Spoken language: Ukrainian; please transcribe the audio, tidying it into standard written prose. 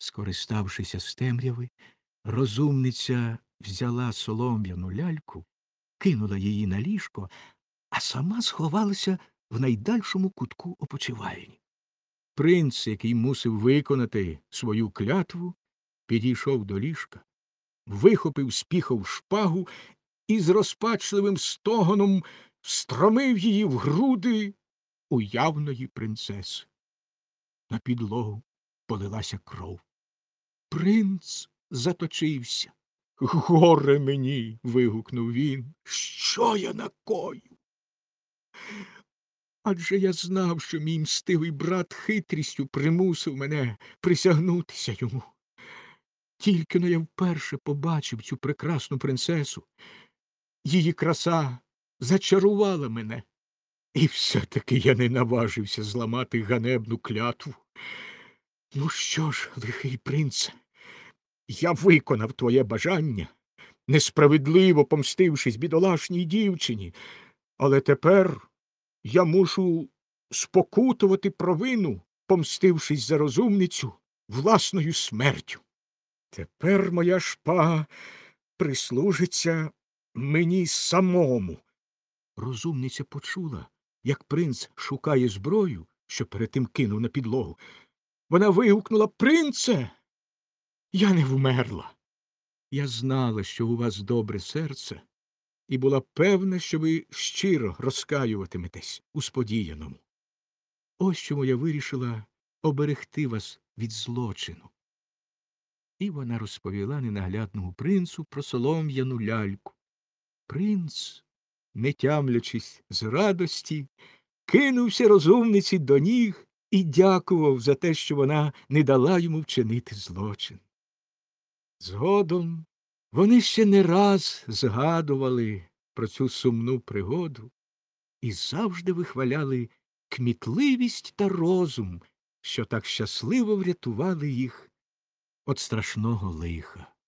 Скориставшися з темряви, розумниця взяла солом'яну ляльку, кинула її на ліжко, а сама сховалася в найдальшому кутку опочивальні. Принц, який мусив виконати свою клятву, підійшов до ліжка, вихопив з піхов шпагу і з розпачливим стогоном встромив її в груди уявної принцеси. На підлогу полилася кров. Принц заточився. Горе мені. Вигукнув він. Що я накою? Адже я знав, що мій мстивий брат хитрістю примусив мене присягнутися йому. Тільки но я вперше побачив цю прекрасну принцесу. Її краса зачарувала мене. І все-таки я не наважився зламати ганебну клятву. Ну що ж, лихий принце, я виконав твоє бажання, несправедливо помстившись бідолашній дівчині, але тепер я мушу спокутувати провину, помстившись за розумницю власною смертю. Тепер моя шпага прислужиться мені самому. Розумниця почула, як принц шукає зброю, що перед тим кинув на підлогу. Вона вигукнула: «Принце! Я не вмерла. Я знала, що у вас добре серце, і була певна, що ви щиро розкаюватиметесь у сподіяному. Ось чому я вирішила оберегти вас від злочину». І вона розповіла ненаглядному принцу про солом'яну ляльку. Принц, не тямлячись з радості, кинувся розумниці до ніг і дякував за те, що вона не дала йому вчинити злочин. Згодом вони ще не раз згадували про цю сумну пригоду і завжди вихваляли кмітливість та розум, що так щасливо врятували їх від страшного лиха.